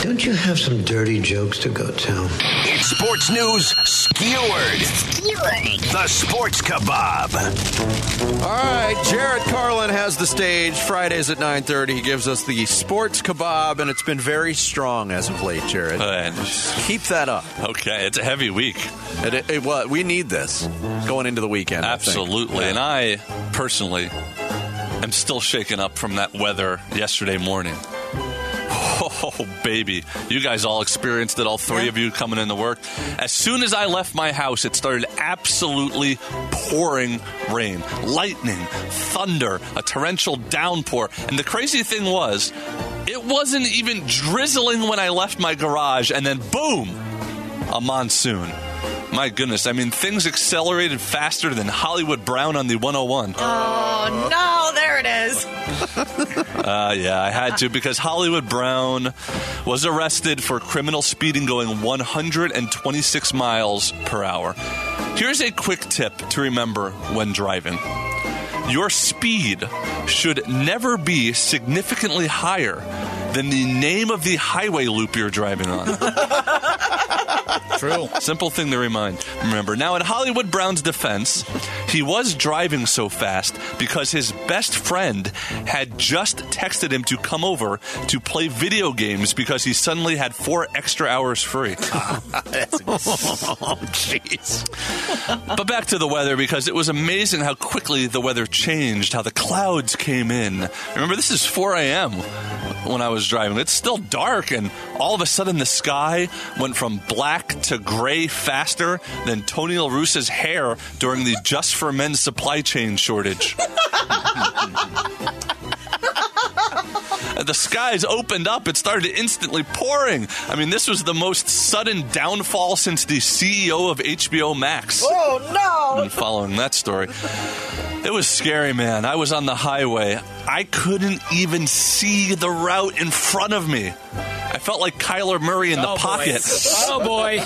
don't you have some dirty jokes to go tell? It's sports news skewered. The Sports Kebab. All right, Jared Carlin has the stage. Fridays at 9:30. He gives us the Sports Kebab, and it's been very strong as of late, Jared. Keep that up. Okay, it's a heavy week. Well, we need this going into the weekend. Absolutely. And I, personally, am still shaken up from that weather yesterday morning. Oh, baby. You guys all experienced it, all three of you coming into work. As soon as I left my house, it started absolutely pouring rain, lightning, thunder, a torrential downpour. And the crazy thing was, it wasn't even drizzling when I left my garage, and then boom, a monsoon. My goodness, I mean, things accelerated faster than Hollywood Brown on the 101. Oh, no, there it is. Yeah, I had to, because Hollywood Brown was arrested for criminal speeding going 126 miles per hour. Here's a quick tip to remember when driving. Your speed should never be significantly higher than the name of the highway loop you're driving on. True. Simple thing to remember. Now, in Hollywood Brown's defense, he was driving so fast because his best friend had just texted him to come over to play video games because he suddenly had 4 extra hours free. Oh, jeez. But back to the weather, because it was amazing how quickly the weather changed, how the clouds came in. Remember, this is 4 a.m. when I was driving. It's still dark, and all of a sudden the sky went from black to gray faster than Tony La Russa's hair during the Just for Men supply chain shortage. The skies opened up. It started instantly pouring. I mean, this was the most sudden downfall since the CEO of HBO Max. Oh, no! And following that story, it was scary, man. I was on the highway. I couldn't even see the route in front of me. I felt like Kyler Murray in the pocket. Oh, boy.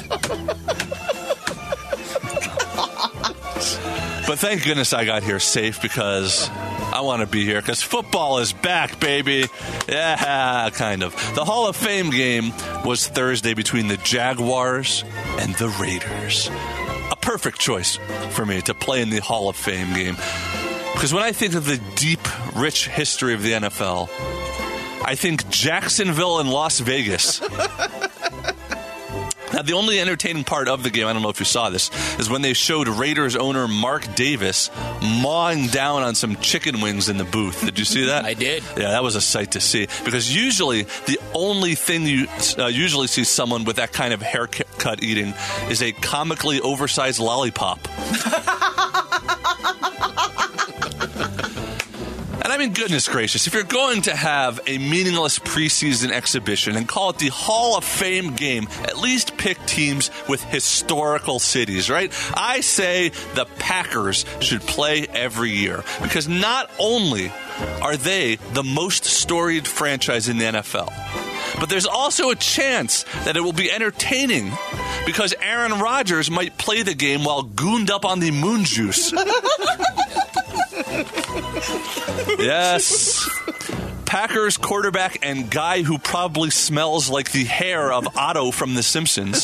But thank goodness I got here safe, because I want to be here, because football is back, baby. Yeah, kind of. The Hall of Fame game was Thursday between the Jaguars and the Raiders. A perfect choice for me to play in the Hall of Fame game. Because when I think of the deep, rich history of the NFL, I think Jacksonville and Las Vegas. Now, the only entertaining part of the game, I don't know if you saw this, is when they showed Raiders owner Mark Davis mawing down on some chicken wings in the booth. Did you see that? I did. Yeah, that was a sight to see. Because usually, the only thing you usually see someone with that kind of haircut eating is a comically oversized lollipop. And I mean, goodness gracious, if you're going to have a meaningless preseason exhibition and call it the Hall of Fame game, at least pick teams with historical cities, right? I say the Packers should play every year, because not only are they the most storied franchise in the NFL, but there's also a chance that it will be entertaining, because Aaron Rodgers might play the game while gooned up on the moon juice. Yes. Packers quarterback and guy who probably smells like the hair of Otto from The Simpsons.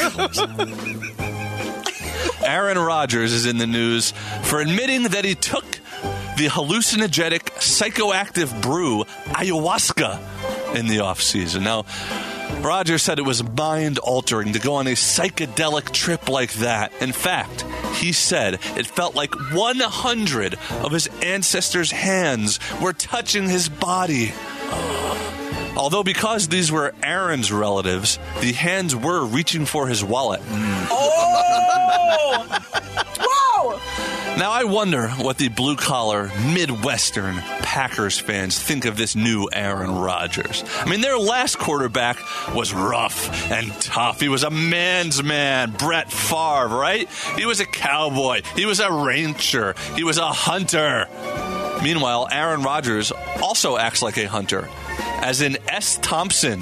Aaron Rodgers is in the news for admitting that he took the hallucinogenic psychoactive brew ayahuasca in the offseason. Now, Rodgers said it was mind-altering to go on a psychedelic trip like that. In fact, he said it felt like 100 of his ancestors' hands were touching his body. Although because these were Aaron's relatives, the hands were reaching for his wallet. Oh! Whoa! Now, I wonder what the blue-collar, Midwestern Packers fans think of this new Aaron Rodgers. I mean, their last quarterback was rough and tough. He was a man's man, Brett Favre, right? He was a cowboy. He was a rancher. He was a hunter. Meanwhile, Aaron Rodgers also acts like a hunter, as in S. Thompson.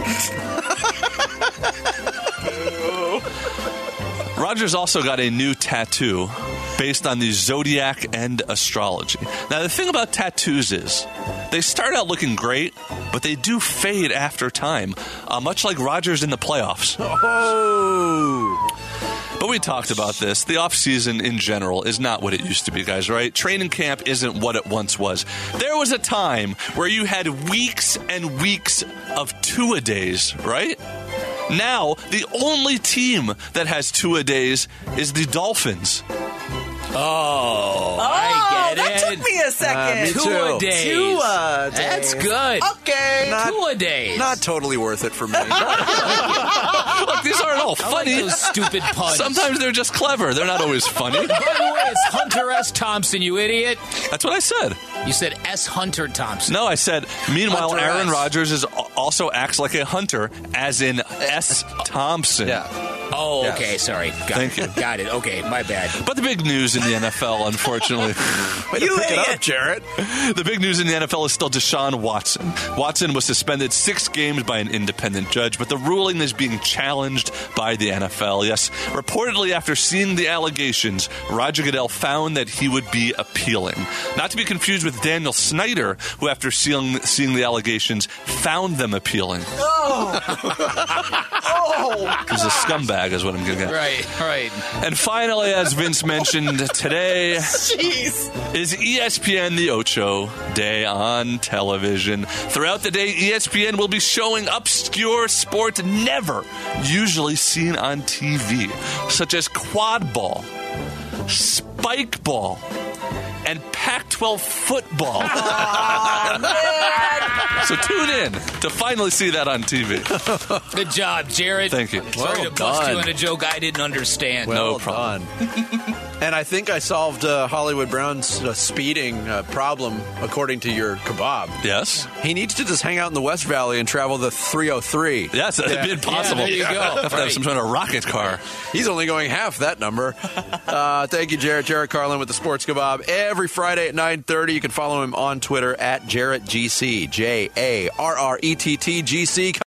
Rodgers also got a new tattoo based on the zodiac and astrology. Now, the thing about tattoos is they start out looking great, but they do fade after time, much like Rodgers in the playoffs. Oh! But we talked about this. The offseason in general is not what it used to be, guys, right? Training camp isn't what it once was. There was a time where you had weeks and weeks of two-a-days, right? Now, the only team that has two-a-days is the Dolphins. Oh, I get that it. took me a second. Me too. Two-a-days. Two-a-days. That's good. Okay. Two-a-days. Not totally worth it for me. Look, these aren't all I like funny. those stupid puns. Sometimes they're just clever. They're not always funny. By the way, it's Hunter S. Thompson, you idiot. That's what I said. You said S. Hunter Thompson. No, I said, meanwhile, Hunter Aaron S. Rodgers also acts like a hunter, as in S. Thompson. Yeah. Oh, Yes. okay. Sorry. Got Thank it. you. Got it. Okay, my bad. But the big news in the NFL, unfortunately, Way to pick it up, Jarrett. the big news in the NFL is still Deshaun Watson. Watson was suspended 6 games by an independent judge, but the ruling is being challenged by the NFL. Yes, reportedly after seeing the allegations, Roger Goodell found that he would be appealing. Not to be confused with Daniel Snyder, who after seeing the allegations, found them appealing. Oh. He's a scumbag is what I'm getting at. Right. And finally, as Vince mentioned, today Jeez. is ESPN The Ocho Day on television. Throughout the day, ESPN will be showing obscure sports never usually seen on TV, such as quad ball, spike ball, and Pac-12 football. So tune in to finally see that on TV. Good job, Jared. Thank you. Sorry Well to bust done. you in a joke I didn't understand. Well problem. done. And I think I solved Hollywood Brown's speeding problem, according to your kebab. Yes? He needs to just hang out in the West Valley and travel the 303. Yes, that'd be impossible. Yeah, there you go. Have to have some kind of rocket car. He's only going half that number. Thank you, Jarrett. Jarrett Carlin with the Sports Kebab. Every Friday at 9:30, you can follow him on Twitter at JarrettGC. JarrettGC.